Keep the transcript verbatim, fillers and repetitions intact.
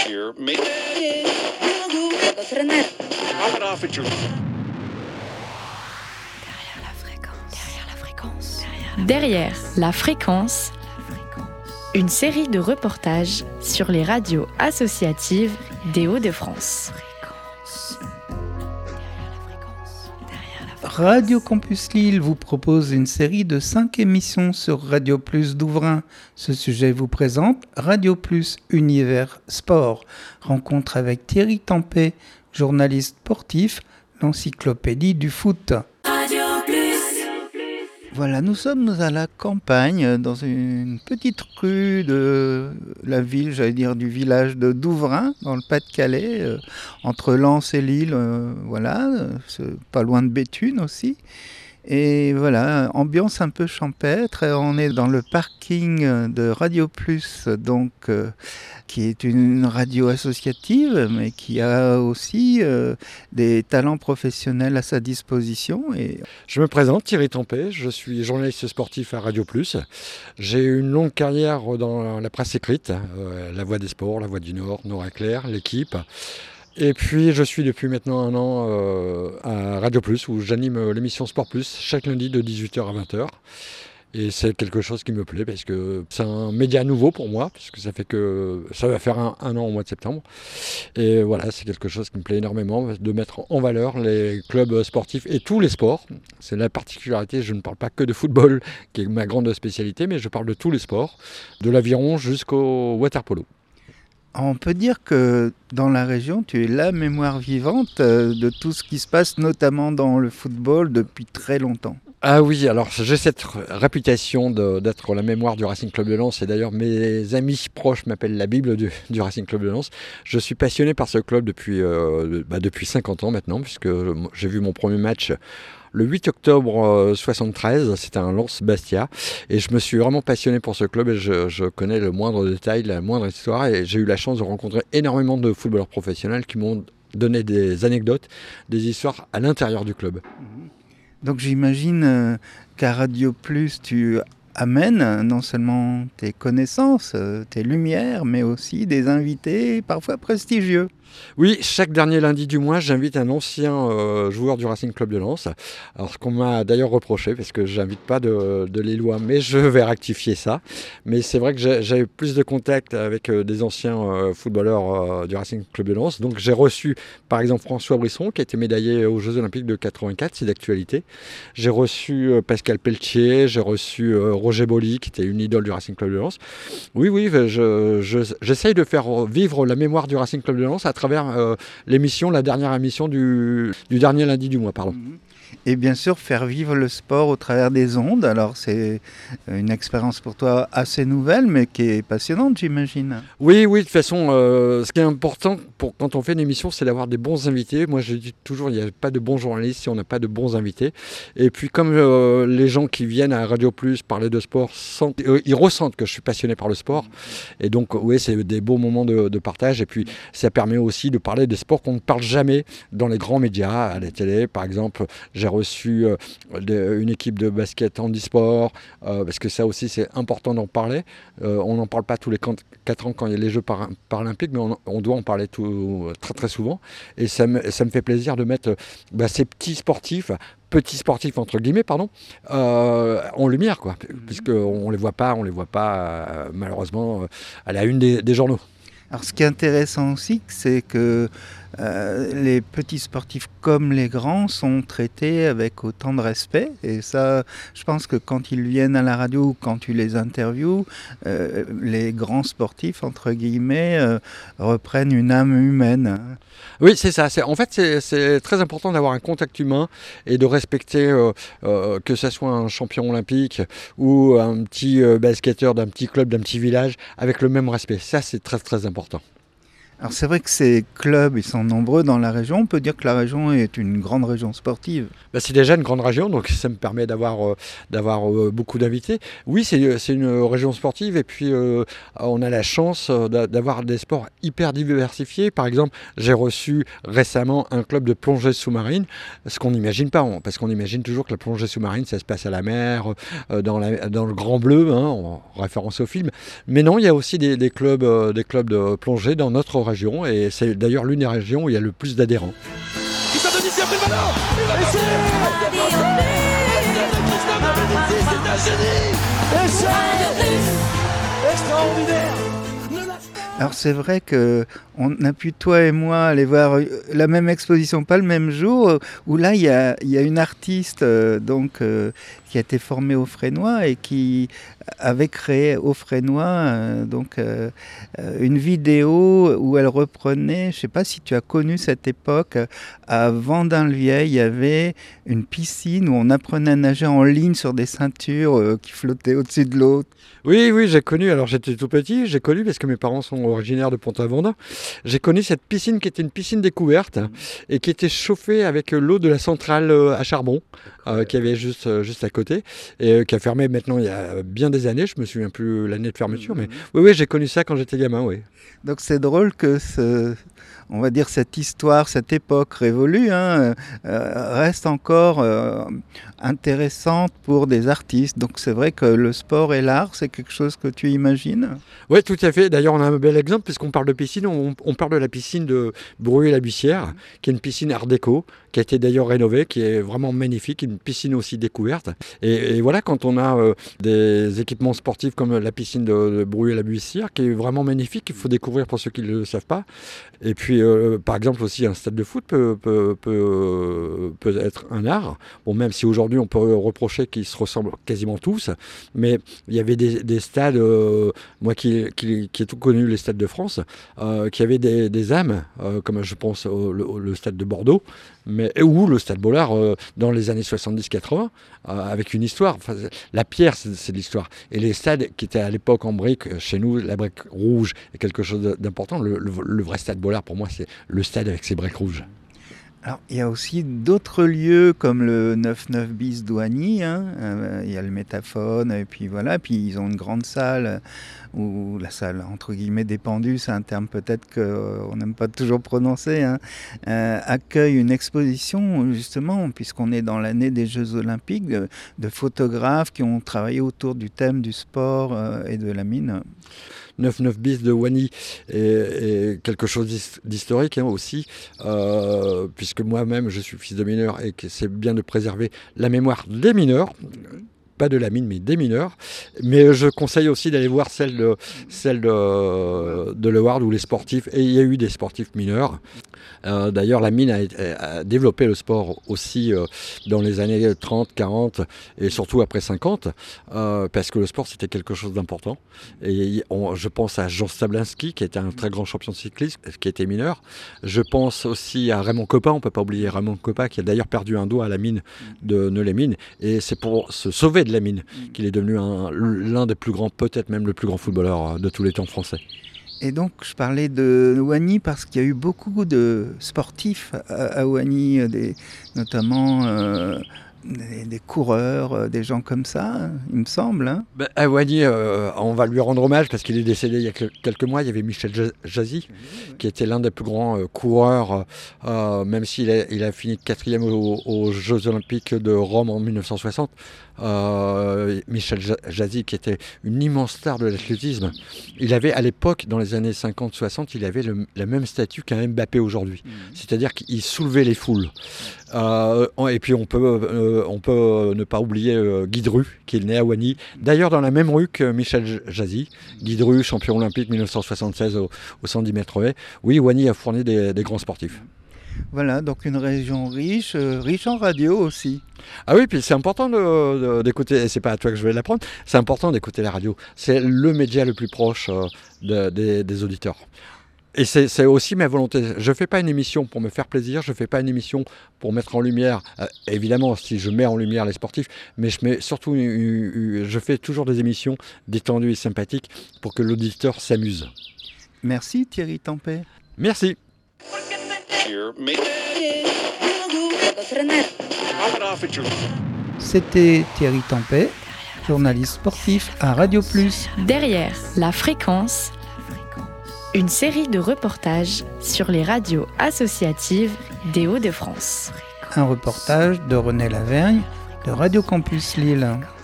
year may drop it off at your Derrière la fréquence, une série de reportages sur les radios associatives des Hauts-de-France. Radio Campus Lille vous propose une série de cinq émissions sur Radio Plus Douvrin. Ce sujet vous présente Radio Plus Univers Sport. Rencontre avec Thierry Tempet, journaliste sportif, l'encyclopédie du foot. Radio Plus. Voilà, nous sommes à la campagne, dans une petite rue de la ville, j'allais dire du village de Douvrin, dans le Pas-de-Calais, euh, entre Lens et Lille, euh, voilà, c'est pas loin de Béthune aussi. Et voilà, ambiance un peu champêtre. On est dans le parking de Radio Plus, donc euh, qui est une radio associative, mais qui a aussi euh, des talents professionnels à sa disposition. Et... Je me présente, Thierry Tempet, je suis journaliste sportif à Radio Plus. J'ai eu une longue carrière dans la presse écrite, euh, La Voix des Sports, La Voix du Nord, Nord-Éclair, L'Équipe. Et puis je suis depuis maintenant un an euh, à Radio Plus où j'anime l'émission Sport Plus chaque lundi de dix-huit heures à vingt heures. Et c'est quelque chose qui me plaît parce que c'est un média nouveau pour moi, parce que ça fait que ça va faire un, un an au mois de septembre. Et voilà, c'est quelque chose qui me plaît énormément, de mettre en valeur les clubs sportifs et tous les sports. C'est la particularité, je ne parle pas que de football, qui est ma grande spécialité, mais je parle de tous les sports, de l'aviron jusqu'au water-polo. On peut dire que dans la région, tu es la mémoire vivante de tout ce qui se passe, notamment dans le football, depuis très longtemps. Ah oui, alors j'ai cette réputation de, d'être la mémoire du Racing Club de Lens, et d'ailleurs mes amis proches m'appellent la Bible du, du Racing Club de Lens. Je suis passionné par ce club depuis, euh, bah depuis cinquante ans maintenant, puisque j'ai vu mon premier match le huit octobre soixante-treize, c'était un Lens-Bastia, et je me suis vraiment passionné pour ce club et je, je connais le moindre détail, la moindre histoire, et j'ai eu la chance de rencontrer énormément de footballeurs professionnels qui m'ont donné des anecdotes, des histoires à l'intérieur du club. Donc j'imagine euh, qu'à Radio Plus, tu amènes non seulement tes connaissances, euh, tes lumières, mais aussi des invités parfois prestigieux. Oui, chaque dernier lundi du mois, j'invite un ancien euh, joueur du Racing Club de Lens. Alors, ce qu'on m'a d'ailleurs reproché, parce que je n'invite pas de, de Lillois, mais je vais rectifier ça. Mais c'est vrai que j'ai, j'ai eu plus de contacts avec euh, des anciens euh, footballeurs euh, du Racing Club de Lens. Donc, j'ai reçu, par exemple, François Brisson, qui a été médaillé aux Jeux Olympiques de quatre-vingt-quatre, c'est d'actualité. J'ai reçu euh, Pascal Pelletier, j'ai reçu euh, Roger Bolli, qui était une idole du Racing Club de Lens. Oui, oui, je, je, j'essaye de faire vivre la mémoire du Racing Club de Lens à travers euh, l'émission, la dernière émission du, du dernier lundi du mois, pardon. Et bien sûr, faire vivre le sport au travers des ondes. Alors, c'est une expérience pour toi assez nouvelle, mais qui est passionnante, j'imagine. Oui, oui, de toute façon, euh, ce qui est important pour, quand on fait une émission, c'est d'avoir des bons invités. Moi, je dis toujours, il n'y a pas de bons journalistes si on n'a pas de bons invités. Et puis, comme euh, les gens qui viennent à Radio Plus parler de sport, sentent, euh, ils ressentent que je suis passionné par le sport. Et donc, oui, c'est des beaux moments de, de partage. Et puis, ça permet aussi de parler des sports qu'on ne parle jamais dans les grands médias, à la télé, par exemple. J'ai reçu euh, de, une équipe de basket handisport, euh, parce que ça aussi c'est important d'en parler. Euh, on n'en parle pas tous les quatre ans quand il y a les Jeux par- paralympiques, mais on, on doit en parler tout, très très souvent. Et ça me, ça me fait plaisir de mettre bah, ces petits sportifs, petits sportifs entre guillemets, pardon, euh, en lumière, quoi, mmh. puisqu'on ne les voit pas, on les voit pas euh, malheureusement euh, à la une des, des journaux. Alors ce qui est intéressant aussi, c'est que euh, les petits sportifs comme les grands sont traités avec autant de respect. Et ça, je pense que quand ils viennent à la radio ou quand tu les interviews, euh, les grands sportifs, entre guillemets, euh, reprennent une âme humaine. Oui, c'est ça. C'est, en fait, c'est, c'est très important d'avoir un contact humain et de respecter euh, euh, que ce soit un champion olympique ou un petit euh, basketteur d'un petit club, d'un petit village, avec le même respect. Ça, c'est très, très important. Alors c'est vrai que ces clubs, ils sont nombreux dans la région. On peut dire que la région est une grande région sportive. Ben, c'est déjà une grande région, donc ça me permet d'avoir, euh, d'avoir euh, beaucoup d'invités. Oui, c'est, c'est une région sportive et puis euh, on a la chance d'avoir des sports hyper diversifiés. Par exemple, j'ai reçu récemment un club de plongée sous-marine, ce qu'on n'imagine pas, parce qu'on imagine toujours que la plongée sous-marine, ça se passe à la mer, euh, dans, la, dans le Grand Bleu, hein, en référence au film. Mais non, il y a aussi des, des, clubs, euh, des clubs de plongée dans notre région. régions et c'est d'ailleurs l'une des régions où il y a le plus d'adhérents. Christophe Dominici a pris le ballon. Il va passer. Christophe Dominici, c'est un génie. Essai extraordinaire. Alors c'est vrai que on a pu, toi et moi, aller voir la même exposition, pas le même jour, où là il y a, il y a une artiste euh, donc, euh, qui a été formée au Fresnoy et qui avait créé au Fresnoy euh, donc, euh, une vidéo où elle reprenait, je ne sais pas si tu as connu cette époque, à Vendin-le-Vieil, il y avait une piscine où on apprenait à nager en ligne sur des ceintures euh, qui flottaient au-dessus de l'eau. Oui, oui, j'ai connu, alors j'étais tout petit, j'ai connu parce que mes parents sont originaires de Pont-Aven. J'ai connu cette piscine qui était une piscine découverte et qui était chauffée avec l'eau de la centrale à charbon euh, qui avait juste, euh, juste à côté et euh, qui a fermé maintenant il y a bien des années, je me souviens plus l'année de fermeture, mais oui, oui, j'ai connu ça quand j'étais gamin, oui. Donc c'est drôle que ce, on va dire cette histoire, cette époque révolue, hein, euh, reste encore euh, intéressante pour des artistes. Donc c'est vrai que le sport et l'art, c'est quelque chose que tu imagines ? Oui, tout à fait. D'ailleurs, on a un bel exemple, puisqu'on parle de piscine, on, on parle de la piscine de Bruay-la-Buissière, qui est une piscine art déco, qui a été d'ailleurs rénovée, qui est vraiment magnifique, une piscine aussi découverte. Et, et voilà, quand on a euh, des équipements sportifs comme la piscine de, de Bruay-la-Buissière, qui est vraiment magnifique, il faut découvrir pour ceux qui ne le savent pas. Et puis, euh, par exemple, aussi, un stade de foot peut, peut, peut, peut être un art. Bon, même si aujourd'hui, on peut reprocher qu'ils se ressemblent quasiment tous, mais il y avait des, des stades, euh, moi qui, qui, qui ai tout connu, les stades de France, euh, qui avaient des, des âmes, euh, comme je pense au le, le stade de Bordeaux, mais, ou le stade Bollard euh, dans les années soixante-dix quatre-vingts, euh, avec une histoire. Enfin, la pierre, c'est, c'est l'histoire. Et les stades qui étaient à l'époque en briques, chez nous, la brique rouge est quelque chose d'important. Le, le, le vrai stade Bollard, pour moi, c'est le stade avec ses briques rouges. Alors, il y a aussi d'autres lieux comme le neuf-neuf bis d'Oigny, hein. euh, il y a le Métaphone, et puis voilà, puis ils ont une grande salle, où la salle, entre guillemets, dépendue, c'est un terme peut-être qu'on n'aime pas toujours prononcer, hein, euh, accueille une exposition, justement, puisqu'on est dans l'année des Jeux Olympiques, de, de photographes qui ont travaillé autour du thème du sport euh, et de la mine. neuf-neuf bis de Oigny est, est quelque chose d'historique hein, aussi, euh, puisque moi-même je suis fils de mineur et que c'est bien de préserver la mémoire des mineurs, pas de la mine mais des mineurs, mais je conseille aussi d'aller voir celle de, celle de, de Leward où les sportifs, et il y a eu des sportifs mineurs. Euh, d'ailleurs, la mine a, a développé le sport aussi euh, dans les années trente, quarante et surtout après cinquante, euh, parce que le sport c'était quelque chose d'important. Et on, je pense à Jean Stablinski, qui était un très grand champion de cyclisme, qui était mineur. Je pense aussi à Raymond Kopa, on ne peut pas oublier Raymond Kopa, qui a d'ailleurs perdu un doigt à la mine de Neu-les-Mines. Et c'est pour se sauver de la mine qu'il est devenu un, l'un des plus grands, peut-être même le plus grand footballeur de tous les temps français. Et donc, je parlais de Oigny parce qu'il y a eu beaucoup de sportifs à, à Oigny, des, notamment euh, des, des coureurs, des gens comme ça, il me semble. Hein. Ben, à Oigny, euh, on va lui rendre hommage parce qu'il est décédé il y a quelques mois. Il y avait Michel Jazzy, oui, qui était l'un des plus grands euh, coureurs, euh, même s'il a, il a fini quatrième aux, aux Jeux Olympiques de Rome en mille neuf cent soixante. Euh, Michel Jazzy, qui était une immense star de l'athlétisme, il avait à l'époque, dans les années cinquante soixante, il avait le, la même statut qu'un Mbappé aujourd'hui. Mmh. C'est-à-dire qu'il soulevait les foules. Euh, et puis on peut, euh, on peut ne pas oublier euh, Guy Dru, qui est né à Oigny. D'ailleurs, dans la même rue que Michel Jazzy. Guy Dru, champion olympique mille neuf cent soixante-seize au, au cent dix mètres haies. Oui, Oigny a fourni des, des grands sportifs. Voilà, donc une région riche, euh, riche en radio aussi. Ah oui, puis c'est important de, de, d'écouter, et c'est pas à toi que je vais l'apprendre, c'est important d'écouter la radio. C'est le média le plus proche euh, de, des, des auditeurs. Et c'est, c'est aussi ma volonté. Je ne fais pas une émission pour me faire plaisir, je ne fais pas une émission pour mettre en lumière, euh, évidemment si je mets en lumière les sportifs, mais je, mets surtout une, une, une, je fais toujours des émissions détendues et sympathiques pour que l'auditeur s'amuse. Merci Thierry Tempet. Merci. C'était Thierry Tempet, journaliste sportif à Radio Plus. Derrière la fréquence, une série de reportages sur les radios associatives des Hauts-de-France. Un reportage de René Lavergne de Radio Campus Lille.